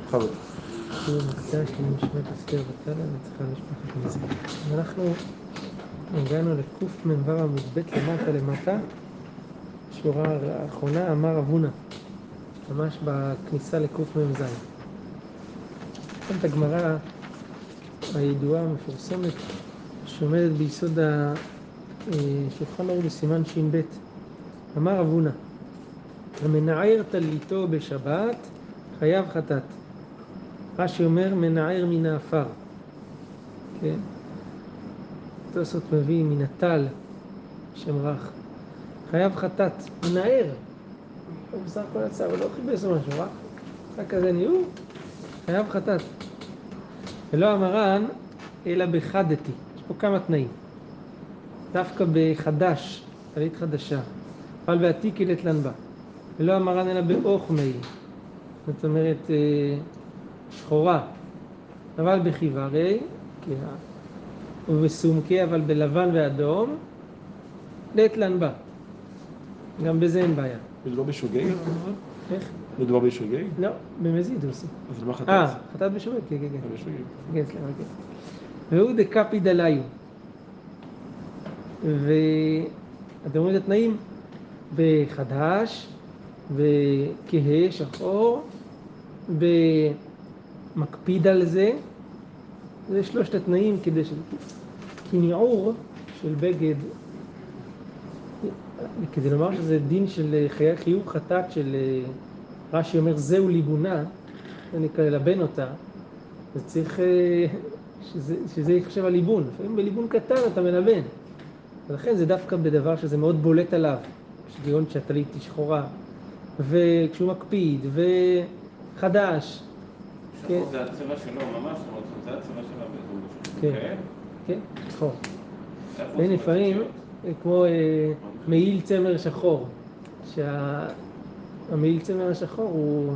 בכבוד. שיעור מקדש לנשמת אסתר ותלה וצריכה משפחת מזה. אנחנו הגענו לקמ"ו עמוד ב' למטה, שורה האחרונה, אמר אבונה, ממש בכניסה לקמ"ז. כאן את הגמרא הידועה המפורסמת שעומדת ביסוד השולחן ערוך בסימן ש"ב. אמר אבונה, המנער טליתו בשבת חייב חטאת. רש"י אומר מנער מן האפר, כן? תוספות מביא מן הטל שם רך, חייב חטאת, מנער, הוא בסך הכל יצא, אבל לא חיפש משהו, רק כזה ניעור, חייב חטאת. ולא המרן אלא בחדתי, יש פה כמה תנאים, דווקא בחדש, טלית חדשה, אבל בעתיק ילתלן בה, ולא המרן אלא באוכמי, זאת אומרת שחורה, אבל בחיוורי, ובסומקי, אבל בלבן ואדום, לתלן בה. גם בזה אין בעיה. מדובר בשוגג? איך? מדובר בשוגג? לא, במזיד הוא עושה. אז למה חטאת? חטאת בשוגג, כן, כן, כן. בשוגג. כן, סליחה, כן. והוא דקפי דליו. ואתם רואים את התנאים? בחדש, בכהה, שחור, במקפיד על זה. זה שלושת התנאים כדי כי ניעור של בגד, כדי לומר שזה דין של חיוב חטאת של רש"י אומר זהו ליבונה, זה נקרא ללבן אותה, זה צריך שזה יחשב על ליבון. לפעמים בליבון קטן אתה מלבן, ולכן זה דווקא בדבר שזה מאוד בולט עליו, שגיון שהטלית היא שחורה, וכשהוא מקפיד וחדש. שחור זה הצבע שלו ממש, זה הצבע שלו. כן, כן, שחור. לפעמים כמו מעיל צמר שחור, שהמעיל צמר השחור הוא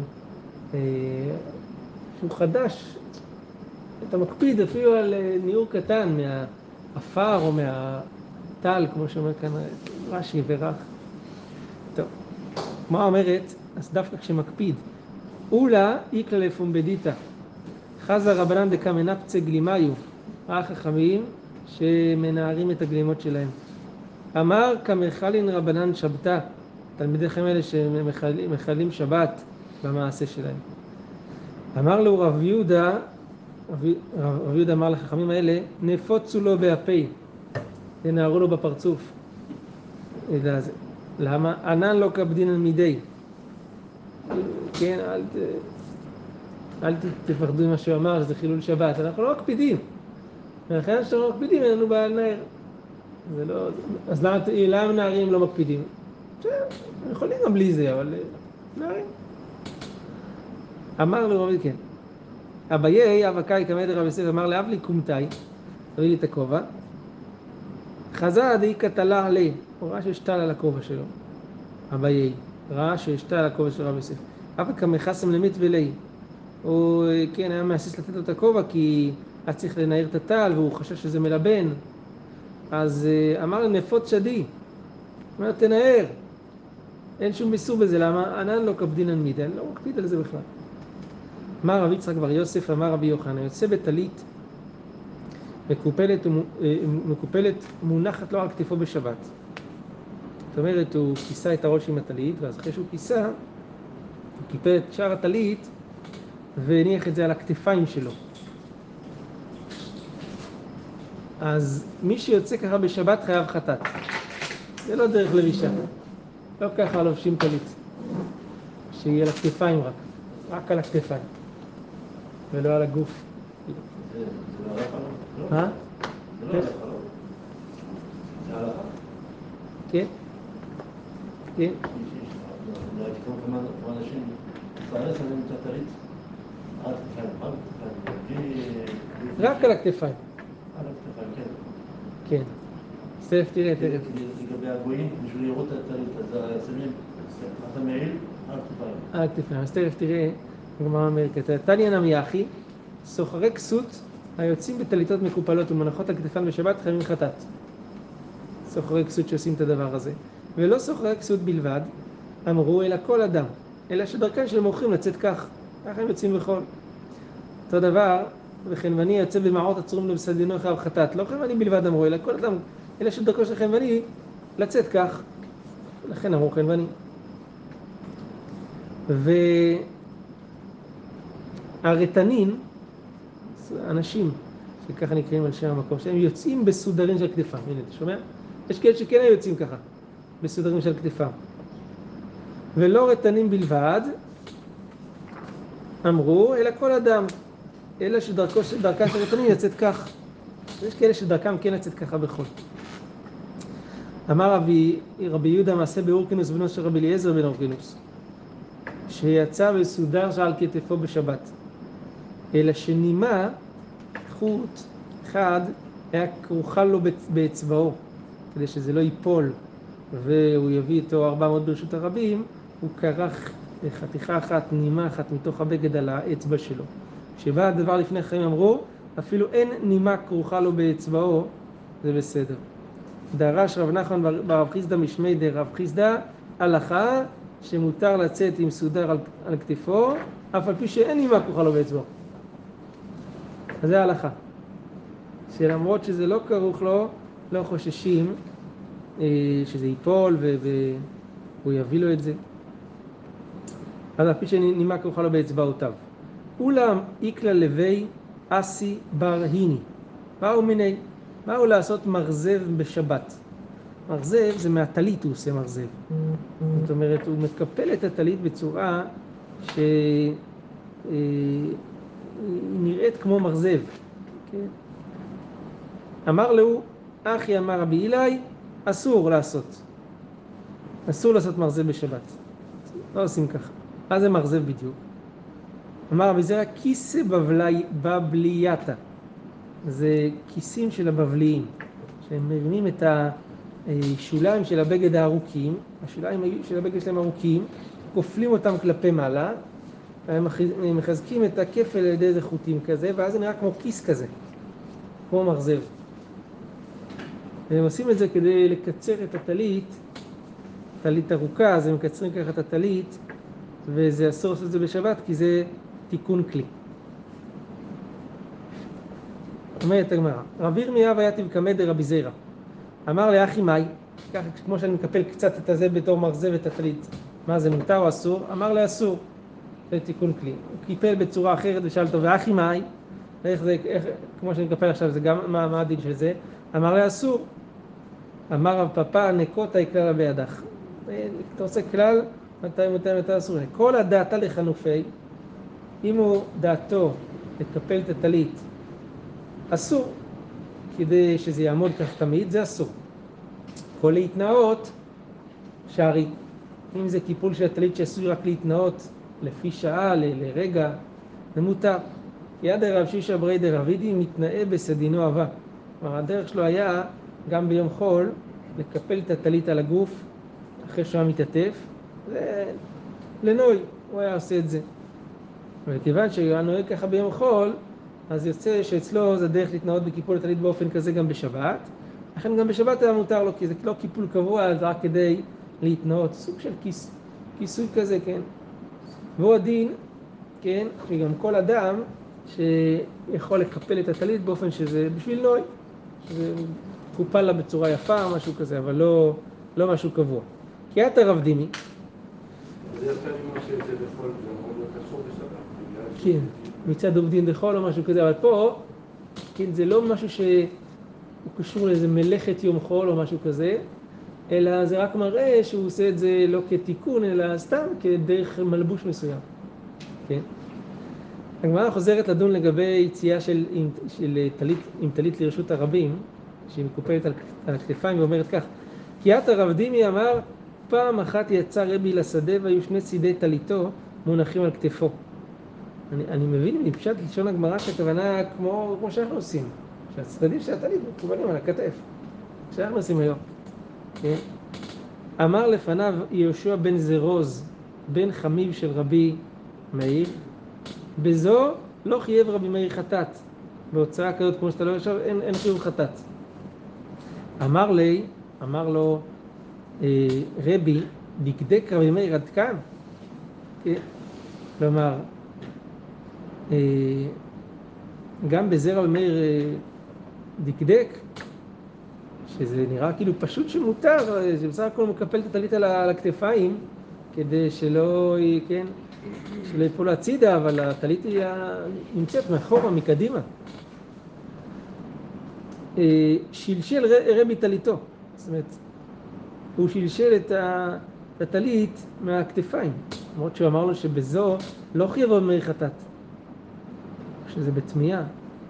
שהוא חדש, אתה מקפיד אפילו על ניעור קטן מהאפר או מהטל, כמו שאומר כאן רש"י ורך. טוב, מה אומרת? אז דווקא כשמקפיד, אולה איקלה לפומבדיתא, חזה רבנן דקמנפצה גלימיו, החכמים שמנערים את הגלימות שלהם. אמר כמחלין רבנן שבתא, תלמידי חכמים האלה שמחלים שבת במעשה שלהם. אמר לו רב יהודה, רב יהודה אמר לחכמים האלה, נפוצו לו בהפי, תנערו לו בפרצוף. למה? ענן לא כבדינן מדי. כן, אל תפחדו ממה שהוא אמר, שזה חילול שבת. אנחנו לא מקפידים. ולכן שאנחנו לא מקפידים, אין לנו בעיה לנער. זה לא... אז למה נערים לא מקפידים? יכולים גם בלי זה, אבל נערים. אמר לו רבי, כן. אביי, אבקאי, כמד רבי יוסף, אמר לאבלי קומתאי, תביא לי את הכובע. חזה דאי קטלה עלי, הוא ראה שיש טל על הכובע שלו. אביי, ראה שיש טל על הכובע של רבי יוסף. אבא כמחסם למית ולי. הוא כן היה מהסס לתת לו את הכובע כי היה צריך לנער את הטל והוא חשש שזה מלבן. אז אמר נפוץ שדי, הוא אומר תנער, אין שום מיסור בזה. למה? ענן לא כבדינן מידי, אני לא מקפיד על זה בכלל. אמר רבי יצחק בר יוסף, אמר רבי יוחנן, יוצא בטלית מקופלת מונחת לו על כתפו בשבת. זאת אומרת, הוא כיסה את הראש עם הטלית, ואז אחרי שהוא כיסה, הוא קיפל את שאר הטלית והניח את זה על הכתפיים שלו. אז מי שיוצא ככה בשבת חייב חטאת. זה לא דרך לבישה. לא ככה לובשים טלית. שיהיה על הכתפיים רק על הכתפיים. ולא על הגוף. זה לא הלכה? מה? זה לא הלכה, לא? זה הלכה? כן? כן? לא הייתי כמה אנשים, צערי שמים את הטלית עד כתפיים, רק על הכתפיים. על הכתפיים, כן. כן. סוף תראה, תראה. לגבי הגויים, בשביל לראות את הטלית, אז שמים את המעיל על הכתפיים. על הכתפיים. אז תראה, גמרא אמריקה. תניא נמי אחי, סוחרי כסות היוצאים בטליתות מקופלות ומונחות על כתפיים בשבת חייבים חטאת. סוחרי כסות שעושים את הדבר הזה. ולא סוחרי כסות בלבד, אמרו אלא כל אדם. אלא שדרכם של מוכרים לצאת כך. ככה הם יוצאים בחול. אותו דבר, וחנווני יוצא במעות עצורים לו בסדינו אחריו חטאת. לא חנווני בלבד אמרו, אלא כל אדם, אלא שדרכו של חנווני לצאת כך. לכן אמרו חנווני. והרתנין, אנשים שככה נקראים על שם המקום, שהם יוצאים בסודרים של כתפם. הנה, אתה שומע? יש כאלה שכן היו יוצאים ככה, בסודרים של כתפם. ולא רתנים בלבד, אמרו, אלא כל אדם, אלא שדרכה של רתנים יצאת כך. יש כאלה שדרכם כן יצאת ככה בכל. אמר רבי יהודה מעשה באורקינוס בנו של רבי אליעזר בן אורקינוס, שיצא בסודר שעל כתפו בשבת, אלא שנימה חוט אחד היה כרוכה לו באצבעו, כדי שזה לא ייפול והוא יביא איתו 400 ברשות הרבים, הוא כרך חתיכה אחת, נימה אחת מתוך הבגד על האצבע שלו. כשבא הדבר לפני חיים אמרו, אפילו אין נימה כרוכה לו באצבעו, זה בסדר. דרש רב נחמן ברב חיסדא משמי דרב חיסדא הלכה שמותר לצאת עם סודר על כתפו, אף על פי שאין נימה כרוכה לו באצבעו. אז זה ההלכה. שלמרות שזה לא כרוך לו, לא חוששים שזה ייפול והוא יביא לו את זה. אז על פי שנימה כרוכה לו באצבעותיו. אולם איקלה לוי אסי בר היני. באו מיני. באו לעשות מרזב בשבת. מרזב זה מהטלית הוא עושה מרזב. זאת אומרת, הוא מקפל את הטלית בצורה נראית כמו מרזב. כן? אמר לו, אחי אמר רבי אלי, אסור לעשות. אסור לעשות מרזב בשבת. לא עושים ככה. מה זה מרזב בדיוק? אמר רבי זרע, כיסא בבלייתא. זה כיסים של הבבליים, שהם מרימים את השוליים של הבגד הארוכים, השוליים של הבגד שלהם ארוכים, כופלים אותם כלפי מעלה, הם מחזקים את הכפל על ידי איזה חוטים כזה, ואז זה נראה כמו כיס כזה, כמו מרזב. והם עושים את זה כדי לקצר את הטלית, טלית ארוכה, אז הם מקצרים ככה את הטלית, וזה אסור לעשות את זה בשבת, כי זה תיקון כלי. אומרת הגמרא, רב ירמיהו היה תבקמא דרבי זרע. אמר לאחי מאי, ככה כמו שאני מקפל קצת את הזה בתור מרזב את הטלית, מה זה מותר או אסור? אמר לי אסור. זה תיקון כלי. הוא קיפל בצורה אחרת ושאל אותו, ואחי מאי, כמו שאני מקפל עכשיו, זה גם, מה הדין של זה? אמר לי אסור. אמר רב פפא, נקוטה היא כלל בידך. אתה רוצה כלל, מתי אסור. כל הדעתה לחנופי, אם הוא דעתו לקפל את הטלית, אסור, כדי שזה יעמוד כך תמיד, זה אסור. כל להתנאות, שערי. אם זה קיפול של הטלית שעשוי רק להתנאות לפי שעה, לרגע, זה מותר. יד הרב שישה ברי דרבידי מתנאה בסדינו אהבה. כלומר, הדרך שלו היה גם ביום חול לקפל את הטלית על הגוף אחרי שהוא מתעטף, לנוי, הוא היה עושה את זה. וכיוון שהוא היה נוהג ככה ביום חול, אז יוצא שאצלו זה דרך להתנאות בקיפול הטלית באופן כזה גם בשבת. לכן גם בשבת היה מותר לו, כי זה לא קיפול קבוע, זה רק כדי להתנאות. סוג של כיסוי כזה, כן. והוא הדין, כן, שגם כל אדם שיכול לקפל את הטלית באופן שזה בשביל נוי. זה קופל לה בצורה יפה או משהו כזה, אבל לא משהו קבוע. כי את הרב דימי. זה יותר ממה שזה בכל, זה מאוד לא קשור בשבת. כן, מצד עובדין דחול או משהו כזה, אבל פה, כן, זה לא משהו שהוא קשור לאיזה מלאכת יום חול או משהו כזה, אלא זה רק מראה שהוא עושה את זה לא כתיקון, אלא סתם כדרך מלבוש מסוים. כן? הגמרא חוזרת לדון לגבי יציאה של טלית, עם טלית לרשות הרבים, שהיא מקופלת על הכתפיים ואומרת כך, כי את הרב דימי אמר, פעם אחת יצא רבי לשדה והיו שני צידי טליתו מונחים על כתפו. אני מבין מפשט לשון הגמרא שהכוונה כמו שאנחנו עושים, שהצדדים של הטלית מקובלים על הכתף, שאנחנו עושים היום. כן? אמר לפניו יהושע בן זרוז, בן חמיב של רבי מאיר, בזו לא חייב רבי מאיר חטאת, בהוצאה כזאת כמו שאתה לא יושב, אין חיוב חטאת. אמר לו רבי, דקדק רבי מאיר עד כאן. כלומר, גם בזה רבי מאיר דקדק, שזה נראה כאילו פשוט שמותר, שבסך הכל מקפל את הטלית על הכתפיים, כדי שלא, כן, שלא יפול הצידה, אבל הטלית היא נמצאת מאחורה, מקדימה. שלשל רבי טליתו, זאת אומרת, הוא שלשל את הטלית מהכתפיים, למרות שהוא אמר לו שבזו לא חייב רבי מאיר חטאת, שזה בתמייה.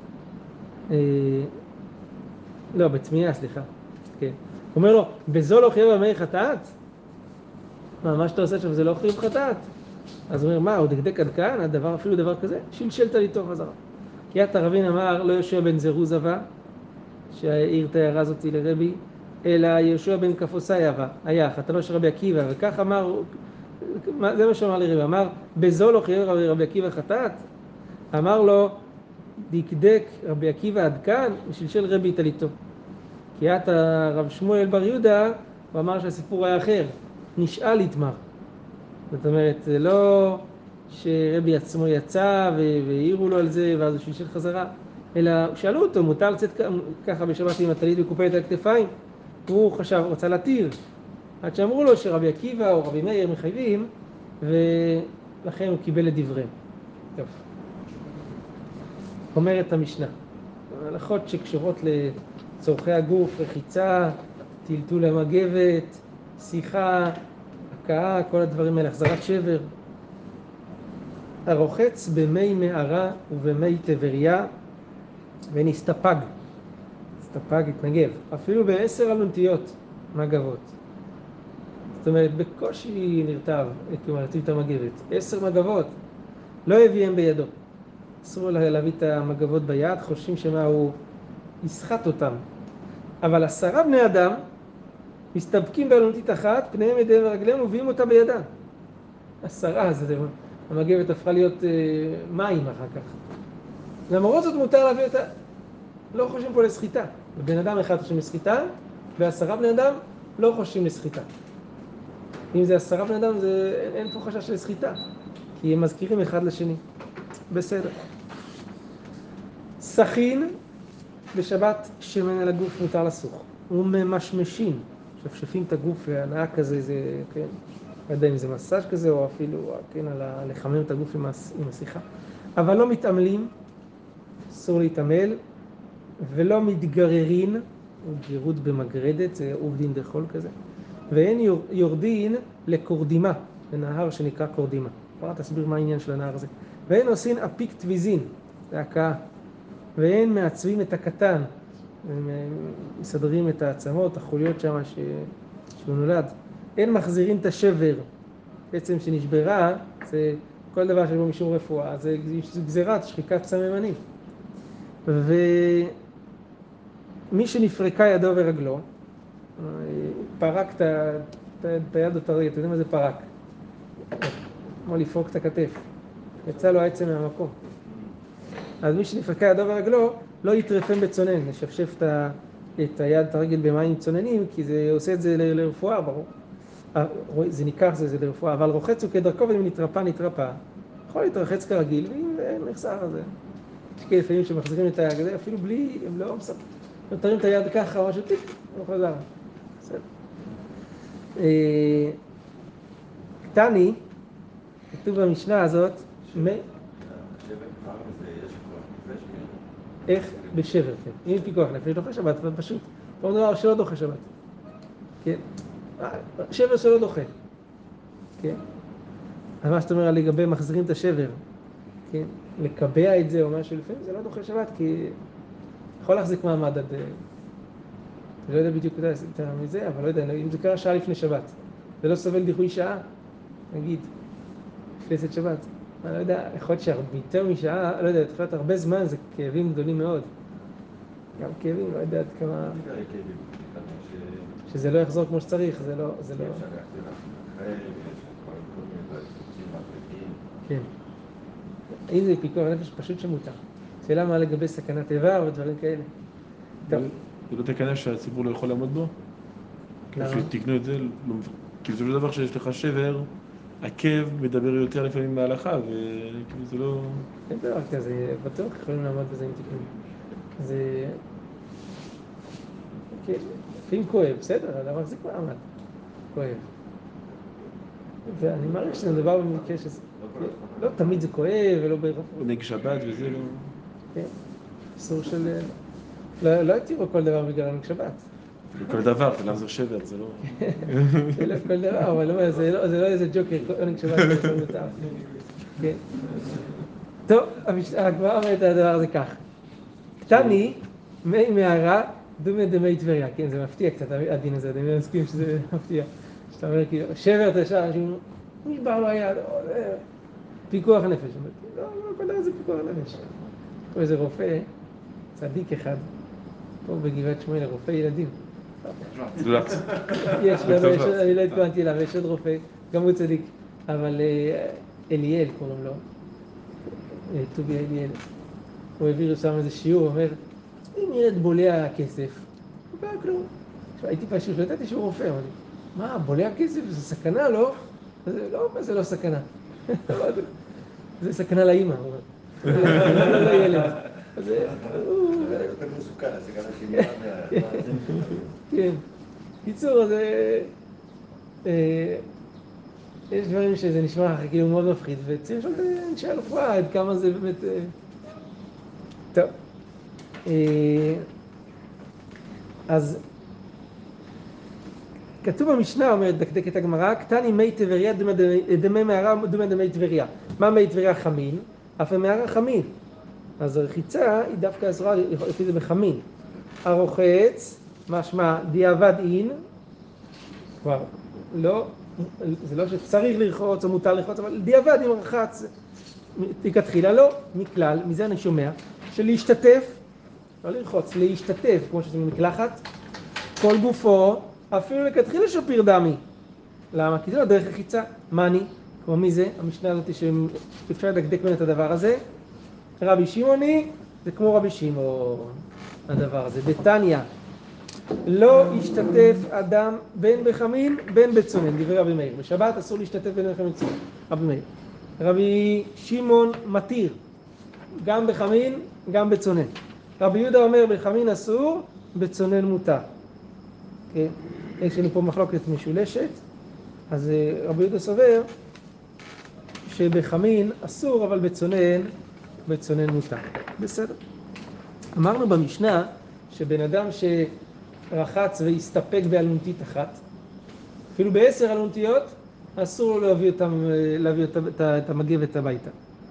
לא, בתמייה, סליחה. כן. הוא אומר לו, בזו לא חייב רבי מאיר חטאת? מה שאתה עושה עכשיו זה לא חייב חטאת? אז הוא אומר, מה, הוא דקדק עד כאן? הדבר, אפילו דבר כזה? שלשל טליתו חזרה. כי עת הרבין אמר, לא יהושע בן זרוז אבה, שהעיר את ההערה הזאת לרבי, אלא יהושע בן כפוסי היה, חתנו של רבי עקיבא, וכך אמר, זה מה שאמר לרבי, אמר, בזו לא חייב רבי עקיבא חטאת? אמר לו, דקדק רבי עקיבא עד כאן, ושלשל רבי טליתו. כי עת הרב שמואל בר יהודה, הוא אמר שהסיפור היה אחר, נשאל להתמר. זאת אומרת, זה לא שרבי עצמו יצא והעירו לו על זה, ואז הוא שלשל חזרה, אלא שאלו אותו, מותר לצאת ככה בשבת עם הטלית מקופלת על הכתפיים? הוא חשב, רצה להתיר. עד שאמרו לו שרבי עקיבא או רבי מאיר מחייבים, ולכן הוא קיבל את דבריהם. טוב. אומרת המשנה, הלכות שקשורות לצורכי הגוף, רחיצה, טלטול המגבת, שיחה, הקאה, כל הדברים האלה, החזרת שבר. הרוחץ במי מערה ובמי תבריה ונסתפג. נסתפג, התנגב. אפילו ב10 אלונטיות מגבות. זאת אומרת, בקושי נרטב, כלומר, להציב את המגבת. 10 מגבות, לא הביאם בידו. אסור להביא את המגבות ביד, חושבים שמה הוא יסחט אותם. אבל 10 בני אדם מסתפקים באלונטית אחת, פניהם ידיהם ורגליהם ומביאים אותה בידם. 10, זה המגבת הפכה להיות מים אחר כך. למרות זאת מותר להביא אותה, לא חושבים פה לסחיטה. בבן אדם אחד חושבים לסחיטה, ו10 בני אדם לא חושבים לסחיטה. אם זה 10 בני אדם, אין פה חשש לסחיטה, כי הם מזכירים אחד לשני. בסדר. סכין בשבת שמן על הגוף מותר לסוך. וממשמשים, שפשפים את הגוף, והנאה כזה, זה, כן, לא יודע אם זה מסאז' כזה, או אפילו, כן, לחמם את הגוף עם השיחה. אבל לא מתעמלים, אסור להתעמל, ולא מתגררין, גירות במגרדת, זה עובדין דחול כזה, ואין יורדין לקורדימה, לנהר שנקרא קורדימה. כבר תסביר מה העניין של הנהר הזה. ואין עושים אפיק טביזין, זה הקאה, ואין מעצבים את הקטן, מסדרים את העצמות, החוליות שם שהוא נולד. אין מחזירים את השבר, בעצם שנשברה, זה כל דבר שבו משום רפואה, זה גזירת שחיקת סממנים. ומי שנפרקה ידו ורגלו, פרק את היד או את הרגל, אתה יודע מה זה פרק? כמו לפרוק את הכתף, יצא לו העצם מהמקום. אז מי שנפרקה ידו ורגלו, לא יטרפם בצונן, לשפשף את היד, את הרגל במים צוננים, כי זה עושה את זה לרפואה, ברור. זה ניקח, זה לרפואה, אבל רוחץ הוא כדרכו, ואם נטרפה, יכול להתרחץ כרגיל, ואם נחסר, אז זה. יש כאלה לפעמים שמחזירים את היד, אפילו בלי, הם לא מספרים. נותרים את היד ככה, משהו טיפ, לא חזר. בסדר. קטני, כתוב במשנה הזאת, איך? בשבר, כן. אם פיקוח נפש, דוחה שבת, אבל פשוט. לא דבר שלא דוחה שבת. כן. שבר שלא דוחה. כן. אבל מה שאתה אומר לגבי מחזירים את השבר, כן. לקבע את זה או משהו לפעמים, זה לא דוחה שבת, כי יכול להחזיק מעמד עד... אני לא יודע בדיוק מזה, אבל לא יודע, אם זה קרה שעה לפני שבת, זה לא סובל דיחוי שעה, נגיד, לפני שבת. אני לא יודע, יכול להיות שיותר משעה, לא יודע, יכול להיות הרבה זמן, זה כאבים גדולים מאוד. גם כאבים, לא יודע עד כמה... שזה לא יחזור כמו שצריך, זה לא... כן. אם זה פיקוח נפש פשוט שמותר. שאלה מה לגבי סכנת איבר ודברים כאלה. טוב. זה לא תקנה שהציבור לא יכול לעמוד בו? למה? שתקנו את זה, כי זה לא דבר שיש לך שבר, עקב מדבר יותר לפעמים מההלכה, וכאילו זה לא... אין דבר כזה, בטוח יכולים לעמוד בזה עם תיקון. זה... כן, לפעמים כואב, בסדר, הדבר זה כבר עמד. כואב. ואני מעריך שזה מדבר במקרה שזה... לא תמיד זה כואב ולא בהרבה. עונג שבת וזה לא... כן, אסור של... לא התירו כל דבר בגלל עונג שבת. כל דבר, למה זה שבר, זה לא... זה לא כל דבר, אבל זה לא איזה ג'וקר, עונג שבת זה יכול להיות. כן. טוב, הגמרא אומרת את הדבר הזה כך. קטני, מי מערה, דומה דמי טבריה. כן, זה מפתיע קצת, הדין הזה, אני מסכים שזה מפתיע. שאתה אומר, כאילו, שבר את השער, אנשים, נשבר לו היד, פיקוח נפש. לא, כל דבר זה פיקוח נפש. פה איזה רופא, צדיק אחד, פה בגבעת שמואל, רופא ילדים. יש, אני לא התכוונתי אליו, יש עוד רופא, גם הוא צדיק, אבל אליאל קוראים לו, טובי אליאל. הוא העביר שם איזה שיעור, אומר, אם ילד בולע כסף, הוא בא כלום. הייתי פשוט, לא ידעתי שהוא רופא, אמרתי, מה, בולע כסף זה סכנה, לא? זה לא סכנה. זה סכנה לאמא, הוא אומר. לא לילד. זה יותר מסוכן, הסכנה שנראה כן. קיצור, יש דברים שזה נשמע כאילו מאוד מפחיד, וצריך לשאול את אנשי הרפואה עד כמה זה באמת... טוב. אז כתוב במשנה, אומרת דקדקת הגמרא, קטני מי טבריה דמי מערה דומה דמי טבריה. מה מי טבריה? חמין, אף מערה חמין. אז הרחיצה היא דווקא אסורה לפי זה בחמין. הרוחץ, משמע דיעבד אין, כבר לא, זה לא שצריך לרחוץ או מותר לרחוץ, אבל דיעבד אם רחץ, תתחילה לא, מכלל, מזה אני שומע, שלהשתתף, לא לרחוץ, להשתתף, כמו שזה מקלחת, כל גופו, אפילו לכתחילה שפיר דמי. למה? כי זה לא דרך רחיצה. מה אני? כמו מי זה? המשנה הזאת שאפשר לדקדק בין את הדבר הזה. רבי שמעוני זה כמו רבי שמעון, הדבר הזה. דתניא, לא ישתתף אדם בין בחמין בין בצונן, דברי רבי מאיר. בשבת אסור להשתתף בין בחמין בצונן, רבי מאיר. רבי שמעון מתיר, גם בחמין, גם בצונן. רבי יהודה אומר בחמין אסור, בצונן מותר. כן? יש לנו פה מחלוקת משולשת, אז רבי יהודה סובר שבחמין אסור, אבל בצונן מותר. בסדר. אמרנו במשנה שבן אדם שרחץ והסתפק באלונתית אחת, אפילו ב10 אלונתיות, אסור לו להביא את המגבת הביתה.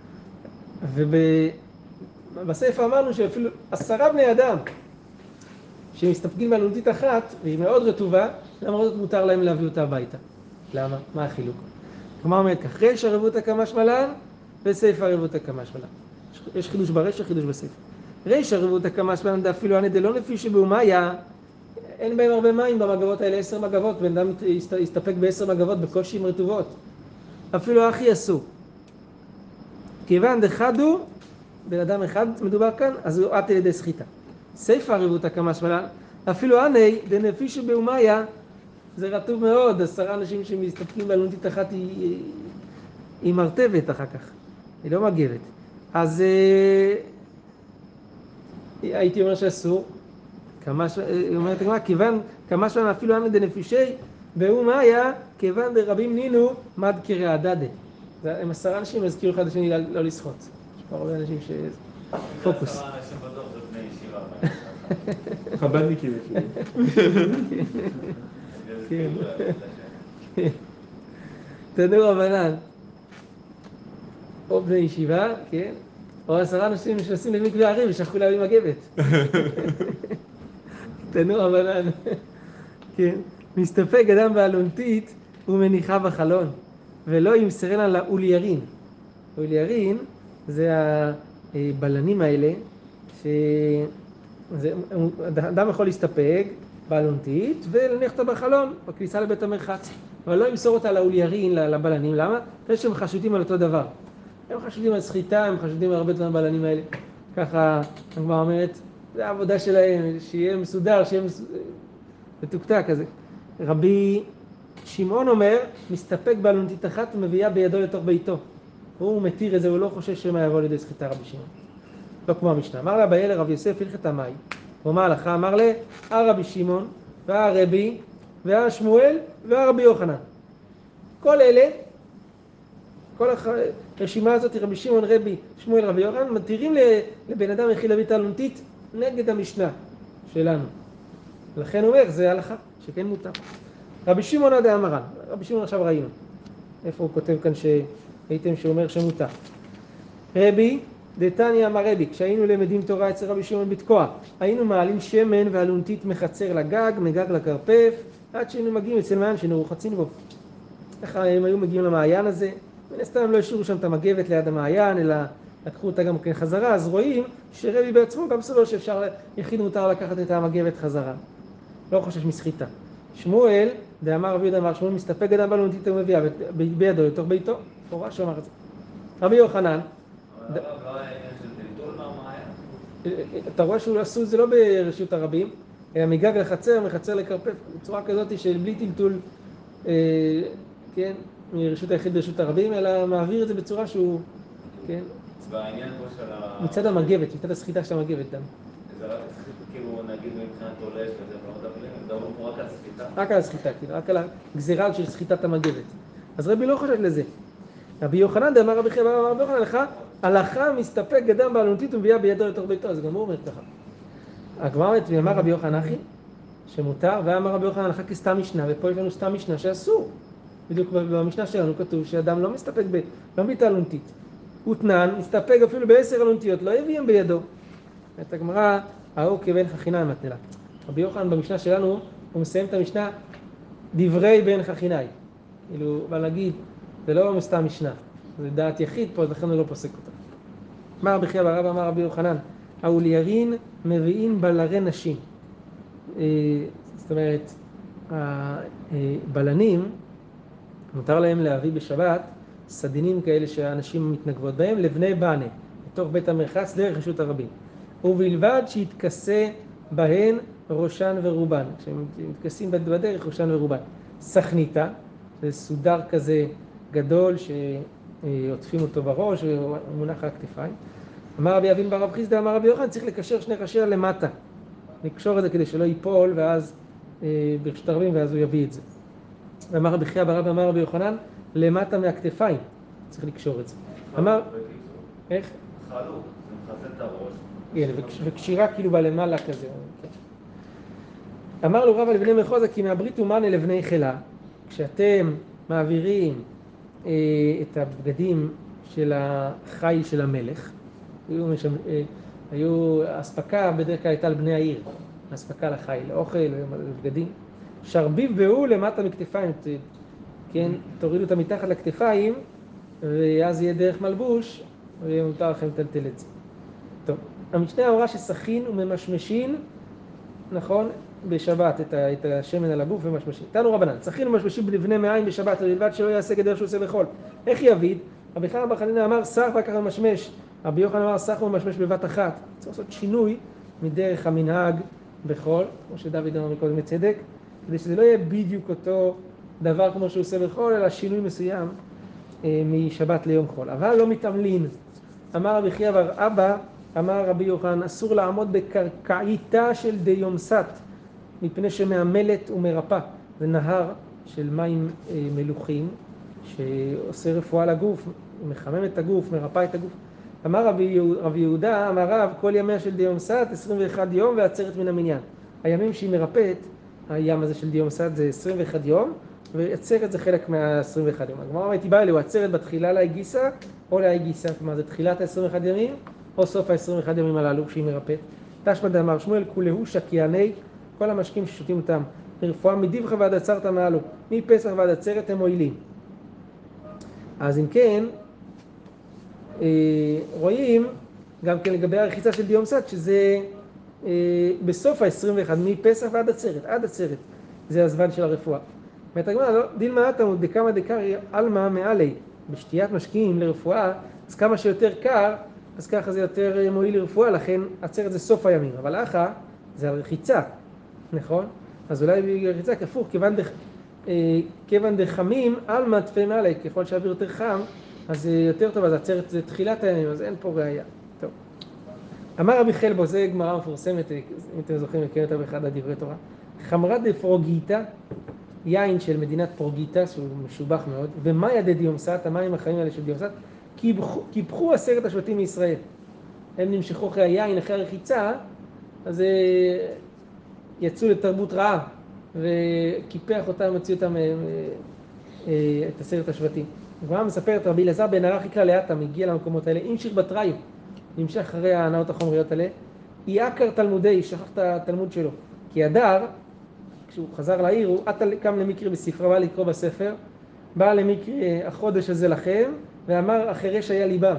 ובספר אמרנו שאפילו 10 בני אדם שמסתפקים באלונתית אחת, והיא מאוד רטובה, למרות זאת מותר להם להביא אותה הביתה. למה? מה החילוק? כלומר אומרת כך, ריש ערבותא כמשמלן וסיפא ערבותא כמשמלן. יש חידוש בריש וחידוש בסיפא. ריש ערבותא כמשמלן דאפילו אנא דלא לפי שבאומיה, אין בהם הרבה מים במגבות האלה, 10 מגבות, בן אדם יסתפק ב10 מגבות בקושי עם רטובות. אפילו אחי אסור. כיוון דחדו, בן אדם אחד מדובר כאן, אז הוא עט על ידי סחיטה. סיפא ערבותא כמשמלן, אפילו אנא דנפי שבאומיה, זה רטוב מאוד, 10 אנשים שמסתפקים באלונתית אחת היא מרתבת אחר כך, היא לא מגבת. אז הייתי אומר שאסור, היא אומרת הגמרא, כיוון כמשמלן אפילו אנא דנפישי באומיה, כיוון דרבים נינו מד כרעדדה. הם 10 אנשים, אז כאילו אחד השני לא לשחות. יש פה הרבה אנשים פוקוס. 10 אנשים בדוח זה בני ישיבה. חב"דניקים כן. תנו רבנן, או בני ישיבה, כן, או 10 אנשים שנוסעים למקווה הרים ושכחו להביא מגבת. תנו רבנן, כן, מסתפק אדם באלונתית ומניחה בחלון, ולא ימסרנה לאוליירין. אוליירין זה הבלנים האלה, אדם יכול להסתפק באלונתית ולהניח אותה בחלון, בכניסה לבית המרחץ. אבל לא ימסור אותה לאוליירין, לבלנים. למה? אחרי שהם חשודים על אותו דבר. הם חשודים על סחיטה, הם חשודים על הרבה דברים בלנים האלה. ככה, הגמרא אומרת, זה העבודה שלהם, שיהיה מסודר, שיהיה מתוקתק כזה. רבי שמעון אומר, מסתפק באלונטית אחת ומביאה בידו לתוך ביתו. הוא מתיר את זה, הוא לא חושב שמה יבוא לידי סחיטה רבי שמעון. לא כמו המשנה. אמר לה באי לרב יוסף הלכת המאי. ומה הלכה? אמר לה, רבי שמעון, והרבי, והשמואל, והרבי יוחנן. כל אלה, כל הרשימה הזאת, רבי שמעון, רבי, שמואל, רבי יוחנן, מתירים לבן אדם יחיד להביא את האלונטית נגד המשנה שלנו. לכן הוא אומר, זה הלכה, שכן מותר. רבי שמעון עד המרן, רבי שמעון עכשיו ראינו. איפה הוא כותב כאן שהייתם שאומר שמותר. רבי, דתניא אמר רבי, כשהיינו למדים תורה אצל רבי שמעון בתקוע, היינו מעלים שמן ואלונטית מחצר לגג, מגג לקרפף, עד שהיינו מגיעים אצל מעיין שהיינו רוחצים בו. איך הם היו מגיעים למעיין הזה? מן הסתם הם לא השאירו שם את המגבת ליד המעיין, אלא לקחו אותה גם כן חזרה, אז רואים שרבי בעצמו גם סבור שאפשר, יחיד מותר לקחת את המגבת חזרה. לא חושש מסחיטה. שמואל, דאמר רבי יהודה אמר, שמואל מסתפק אדם באלונטית ומביאה בידו לתוך ביתו, פורש אמר את זה. רבי יוחנן, אתה רואה שהוא עשו את זה לא ברשות הרבים, אלא מגג לחצר, מחצר לקרפף, בצורה כזאת של בלי טלטול, כן, מרשות היחיד ברשות הרבים, אלא מעביר את זה בצורה שהוא, כן, בעניין פה של מצד המגבת, מצד הסחיטה של המגבת גם. זה רק כאילו נגיד מבחינת עולה כזה, לא מדברים, זה אומר פה רק על סחיטה. רק על הסחיטה, כאילו, רק על הגזירה של סחיטת המגבת. אז רבי לא חושב לזה. רבי יוחנן דאמר רבי חייא בר רבי יוחנן הלכה מסתפק אדם באלונטית ומביאה בידו לתוך ביתו, אז גם הוא אומר ככה. הגמרא אומרת, אמר רבי יוחנן אחי, שמותר, ואמר רבי יוחנן הלכה כסתם משנה, ופה יש לנו סתם משנה שאסור. בדיוק במשנה שלנו כתוב שאדם לא מסתפק לא מביא את האלונטית. ותנן, מסתפק אפילו ב10 אלונטיות, לא יביאים בידו. את הגמרא, ההוא כבן חכינאי מתנלה. רבי יוחנן במשנה שלנו, הוא מסיים את המשנה, דברי בן חכינאי. כאילו, בא להגיד, זה לא סתם משנה, זה דעת יחיד פה, אז לכן הוא לא פוסק אותה. אמר רבי חייא בר רבא אמר רבי יוחנן, האוליירין מביאים בלרי נשים. זאת אומרת, הבלנים, מותר להם להביא בשבת סדינים כאלה שהאנשים מתנגבות בהם לבני בנה, בתוך בית המרחץ דרך רשות הרבים. ובלבד שיתכסה בהן ראשן ורובן. כשהם מתכסים בדרך ראשן ורובן. סכניתה, זה סודר כזה גדול שעוטפים אותו בראש ומונח על הכתפיים. אמר רבי אבין בר רב חיסדא אמר רבי יוחנן, צריך לקשר שני ראשיה למטה. לקשור את זה כדי שלא ייפול ואז ברשות הרבים ואז הוא יביא את זה. אמר רבי חייא בר רבא אמר רבי יוחנן, למטה מהכתפיים צריך לקשור את זה. אמר, איך? חלוק, זה מחסה את הראש. כן, וקשירה כאילו בלמעלה כזה. אמר לו רבא לבני מחוזה, כי מהברית אומנה לבני חילה, כשאתם מעבירים את הבגדים של החיל של המלך, היו אספקה בדרך כלל הייתה לבני העיר, אספקה לחיל, אוכל ובגדים, שרביב והוא למטה מכתפיים, כן, תורידו אותה מתחת לכתפיים, ואז יהיה דרך מלבוש, ומותר לכם לטלטל את זה. טוב, המשנה אמרה שסכין וממשמשין, נכון, בשבת את השמן על הגוף ומשמשין. תנו רבנן, סכין ומשמשין בלבני מעיים בשבת, ובלבד שלא יעשה גדר שהוא עושה בחול. איך יביד? רבי חנינא בר חנינא אמר סך וכך ומשמש, רבי יוחנן אמר סך ומשמש בבת אחת. צריך לעשות שינוי מדרך המנהג בחול, כמו שדוד אמר מקודם בצדק, כדי שזה לא יהיה בדיוק אותו דבר כמו שהוא עושה בחול, אלא שינוי מסוים משבת ליום חול. אבל לא מתעמלין. אמר רבי חייא בר אבא, אמר רבי יוחנן, אסור לעמוד בקרקעיתה של דיומסת, מפני שמעמלת ומרפא. זה נהר של מים מלוכים, שעושה רפואה לגוף, מחמם את הגוף, מרפא את הגוף. אמר רבי יהודה, אמר רב, כל ימיה של דיומסת, 21 יום ועצרת מן המניין. הימים שהיא מרפאת, הים הזה של דיומסת זה 21 יום, ועצרת זה חלק מה-21 יום. הגמרא אומרת, היא באה אלו, עצרת בתחילה להגיסה, או להגיסה, כלומר זה תחילת ה-21 ימים, או סוף ה-21 ימים הללו שהיא מרפאת. תשמע דאמר שמואל, כולהו שקייני, כל המשקים ששותים אותם, לרפואה מדיבך ועד עצרת מעלו, מפסח ועד עצרת הם מועילים. אז אם כן, רואים גם כן לגבי הרחיצה של דיומסת, שזה בסוף ה-21, מפסח ועד עצרת, עד עצרת, זה הזמן של הרפואה. אומרת הגמרא, לא, דילמה אתא דקמא דקרי עלמא מעלי, בשתיית משקים לרפואה, אז כמה שיותר קר, אז ככה זה יותר מועיל לרפואה, לכן עצרת זה סוף הימים, אבל אחא זה על רחיצה, נכון? אז אולי ברחיצה כפוך, כיוון כיוון דחמים על מטפי מעלה, ככל שהאוויר יותר חם, אז זה יותר טוב, אז עצרת זה תחילת הימים, אז אין פה ראייה. טוב. אמר רבי חלבו, זה גמרא מפורסמת, אם אתם זוכרים, מכיר אותה באחד הדברי תורה. חמרה דפרוגיטה, יין של מדינת פרוגיטה, שהוא משובח מאוד, ומאיה דדיומסת, המים החיים האלה של דיומסת, קיפחו 10 השבטים מישראל. הם נמשכו אחרי היין, אחרי הרחיצה, אז יצאו לתרבות רעה, וקיפח אותם, הוציא אותם את 10 השבטים. הגמרא מספרת, רבי אלעזר בן ערך יקרא לאטם, הגיע למקומות האלה, המשיך בתראיו, נמשך אחרי ההנאות החומריות האלה, יעקר תלמודי, שכח את התלמוד שלו, כי הדר, כשהוא חזר לעיר, הוא קם למקרי בספרה, בא לקרוא בספר, בא למקרי החודש הזה לכם, ואמר החרש היה ליבם.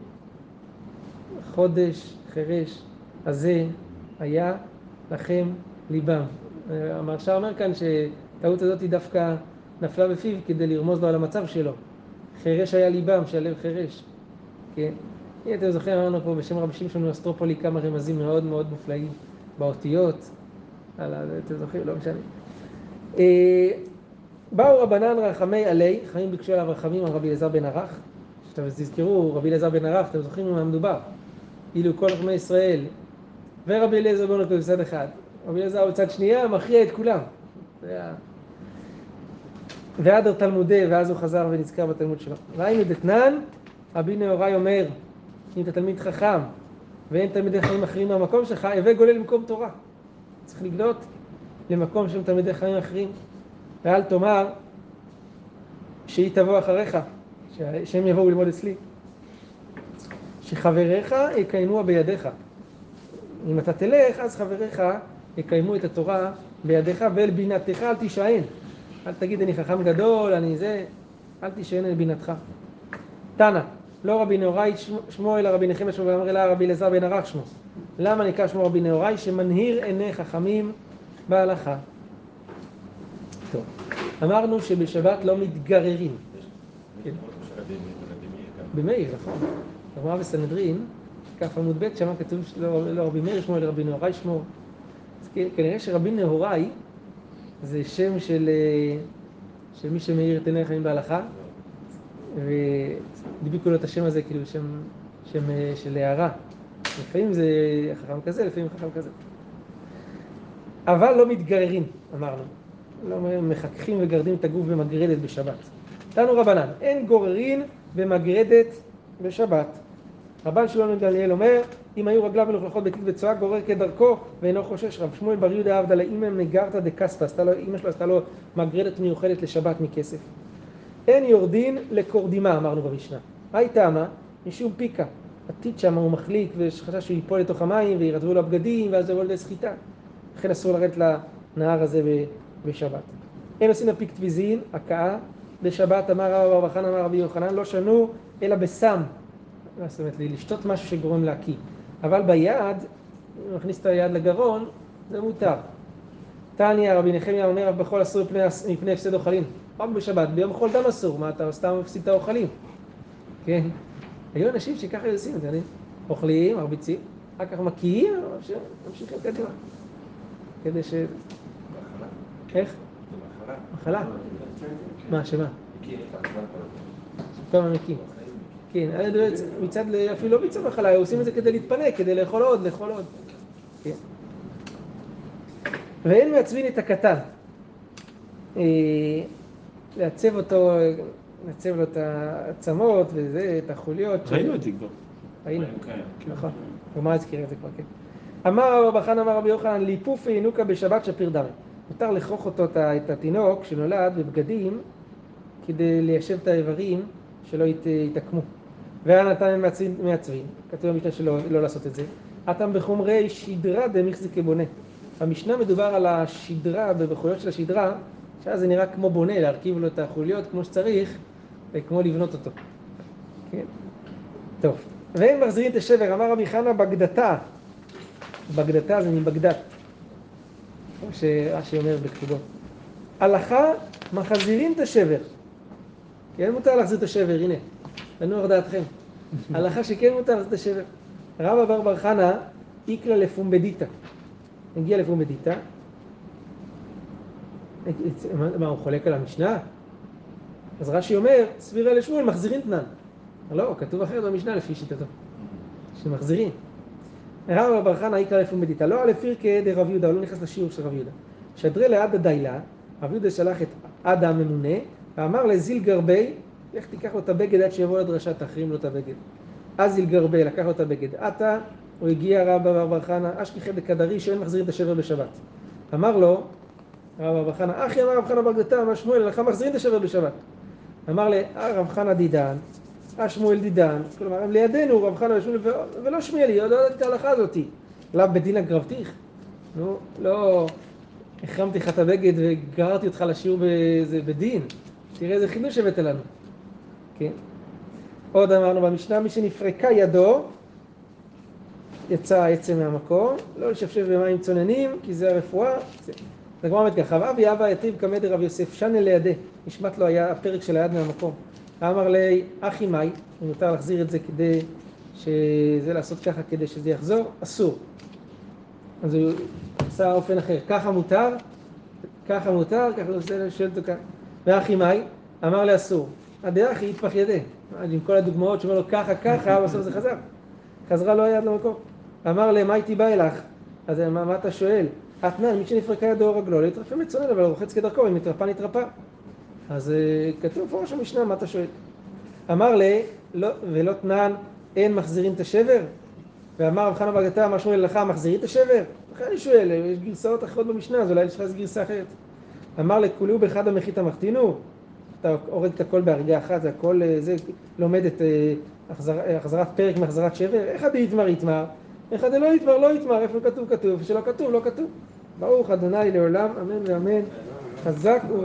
החודש, חרש הזה היה לכם ליבם. המרש"ר אומר כאן שטעות הזאת היא דווקא נפלה בפיו כדי לרמוז לו על המצב שלו. חרש היה ליבם, שהלב חרש. כן? הנה אתם זוכרים, אמרנו פה בשם רבי שמשון מאוסטרופולי כמה רמזים מאוד מאוד מופלאים באותיות. אתם זוכרים? לא משנה. באו רבנן רחמי עלי, חכמים ביקשו עליו רחמים על רבי אלעזר בן ערך. עכשיו תזכרו, רבי אלעזר בן ערך, אתם זוכרים מה מדובר? אילו כל חכמי ישראל ורבי אליעזר בן ערך בצד אחד, רבי אלעזר בצד שנייה, מכריע את כולם. ועד תלמודי, ואז הוא חזר ונזכר בתלמוד שלו. ראינו דתנן, רבי נהוראי אומר, אם אתה תלמיד חכם ואין תלמידי חיים אחרים מהמקום שלך, הווה גולל למקום תורה. צריך לגלות למקום של תלמידי חיים אחרים. ואל תאמר שהיא תבוא אחריך, שהם יבואו ללמוד אצלי. שחבריך יקיימו בידיך. אם אתה תלך, אז חבריך יקיימו את התורה בידיך, ואל בינתך אל תישען. אל תגיד אני חכם גדול, אני זה, אל תישען אל בינתך. תנא, לא רבי נהוראי שמו אלא רבי נחמיה שמו, ואמר אלא רבי אלעזר בן ערך שמו. למה נקרא שמו רבי נהוראי? שמנהיר עיני חכמים בהלכה. טוב, אמרנו שבשבת לא מתגררים. במאיר, נכון. הגמרא בסנהדרין, כף עמוד ב', שם כתוב לא רבי מאיר שמו אלא רבי נהוראי שמו. אז כנראה שרבי נהוראי זה שם של מי שמאיר את עיני חכמים בהלכה, ודיביקו לו את השם הזה כאילו שם של הערה. לפעמים זה חכם כזה, לפעמים חכם כזה. אבל לא מתגררים, אמרנו. לא מחככים וגרדים את הגוף במגרדת בשבת. תנו רבנן, אין גוררין במגרדת בשבת. רבן שמואל בן גמליאל אומר, אם היו רגליו מלוכלכות בתיק וצואה, גורר כדרכו ואינו חושש. רב שמואל בר יהודה עבדא אם הם נגרתא דקספא, אמא שלו עשתה לו מגרדת מיוחדת לשבת מכסף. אין יורדין לקורדימה, אמרנו במשנה. היי טעמה, משום פיקה. עתיד שם הוא מחליק וחשש שהוא ייפול לתוך המים וירדבו לו הבגדים ואז יבוא לידי סחיטה. לכן אסור לרדת לנהר הזה בשבת. אין עושים הפיק טביזין, הקאה, בשבת אמר רב חנא אמר רבי יוחנן, לא שנו אלא בסם. זאת אומרת, לשתות משהו שגורם להקיא. אבל ביד, אם מכניס את היד לגרון, זה מותר. תניא רבי נחמיה אומר, בכל אסור מפני הפסד אוכלים. רק בשבת, ביום חול דם אסור, מה אתה סתם מפסיד את האוכלים? כן? היו אנשים שככה עושים את זה, אוכלים, מרביצים, אחר כך מקיים, ממשיכים קדימה. כדי ש... איך? מחלה. מה, שמה? כמה מקים. כן, מצד, אפילו לא מצד מחלה, עושים את זה כדי להתפנק, כדי לאכול עוד. כן. ואין מעצבין את הקטן. לעצב אותו, לעצב לו את העצמות וזה, את החוליות. ראינו את זה כבר. ראינו, נכון. ומה הזכיר את זה כבר, כן. אמר רבי חנא אמר רבי יוחנן, ליפוף ינוקה בשבת שפיר דמי. מותר לכרוך אותו את התינוק שנולד בבגדים כדי ליישב את האיברים שלא יתעקמו. והיה נתן מעצבים, כתוב במשנה שלא לעשות את זה. אתם בחומרי שדרה דמחזיקי בונה. במשנה מדובר על השדרה, בחוליות של השדרה, שאז זה נראה כמו בונה, להרכיב לו את החוליות כמו שצריך, וכמו לבנות אותו. כן? טוב. והם מחזירים את השבר, אמר רבי חנא בגדתה. בגדתה זה מבגדת. כמו שרש"י אומר בכתובו. הלכה מחזירים את השבר. כן מותר להחזיר את השבר, הנה. תנוח דעתכם. הלכה שכן מותר להחזיר את השבר. רבא בר חנא איקלה לפומבדיתא. הגיע לפומבדיתא. מה, הוא חולק על המשנה? אז רש"י אומר, סבירה לשמואל, מחזירים תנן. לא, כתוב אחרת במשנה לפי שיטתו. שמחזירים. רב בר חנא איקרא לפי מדיטה, לא על פירקא דרב יהודה, הוא לא נכנס לשיעור של רב יהודה. שדרי לעדה דיילה, רב יהודה שלח את עדה הממונה, ואמר לזיל גרבי, לך תיקח לו את הבגד עד שיבוא לדרשה, תחרים לו את הבגד. אז זיל גרבי לקח לו את הבגד. עתה, הוא הגיע רב בר חנא, אשכחי דקדרי, שאין מחזירים את השבר בשבת. אמר לו, רב בר חנא, אחי אמר רב חנא בר גדתא, אמר שמואל, לך מחזירים את השבר בשבת. אמר לרב חנא דידן, שמואל דידן, כלומר, הם לידינו, רב חנא ושמואל, ולא שמואלי, לא יודעת את ההלכה הזאתי. לאו בדין הגרבתיך. נו, לא החרמתי לך את הבגד וגררתי אותך לשיעור בדין. תראה איזה חידוש הבאת לנו. כן. עוד אמרנו במשנה, מי שנפרקה ידו, יצא העצם מהמקום, לא לשפשף במים צוננים, כי זה הרפואה. זה כבר אומרת ככה, אבי אבא יתיב כמד רב יוסף, שנה לידי, נשמט לו היה הפרק של היד מהמקום. אמר לי, אחי מאי, מותר להחזיר את זה כדי שזה לעשות ככה כדי שזה יחזור, אסור. אז הוא עשה אופן אחר, ככה מותר, ככה הוא שואל אותו ככה. ואחי מאי, אמר לי אסור. הדאחי יתפח ידי. עם כל הדוגמאות שאומר לו ככה, בסוף זה חזר. חזרה לו היד למקום. אמר לי, מה הייתי בא אלך? אז מה אתה שואל? אתנן, מי שנפרקה ידו או רגלו, לא יתרפא מצונן, אבל הוא רוחץ כדרכו, אם נתרפא נתרפא. אז כתוב פורש המשנה, מה אתה שואל? אמר לי, לא, ולא תנן, אין מחזירים את השבר? ואמר רב חנא בר גדתא, אמר שמואל לך, מחזירים את השבר? לכן אני שואל, יש גרסאות אחרות במשנה, אז אולי יש לך גרסה אחרת. אמר לכולי ובאחד המחית המחתינו, אתה הורג את הכל בהרגה אחת, זה הכל, זה לומד את החזרת פרק מהחזרת שבר. אחד יתמר יתמר, אחד לא יתמר לא יתמר, איפה כתוב כתוב, שלא כתוב לא כתוב. ברוך אדוני לעולם, אמן ואמן, חזק